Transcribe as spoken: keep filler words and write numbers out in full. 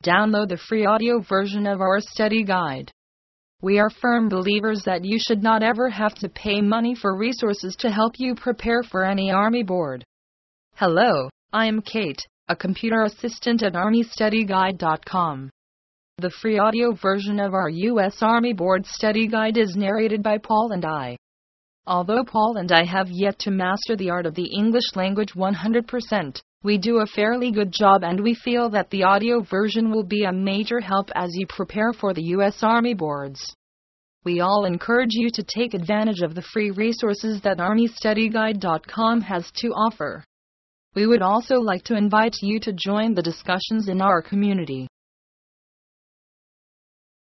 Download the free audio version of our study guide. We are firm believers that you should not ever have to pay money for resources to help you prepare for any Army board. Hello, I am Kate, a computer assistant at army study guide dot com. The free audio version of our U S Army Board Study Guide is narrated by Paul and I. Although Paul and I have yet to master the art of the English language one hundred percent, we do a fairly good job, and we feel that the audio version will be a major help as you prepare for the U S Army boards. We all encourage you to take advantage of the free resources that army study guide dot com has to offer. We would also like to invite you to join the discussions in our community.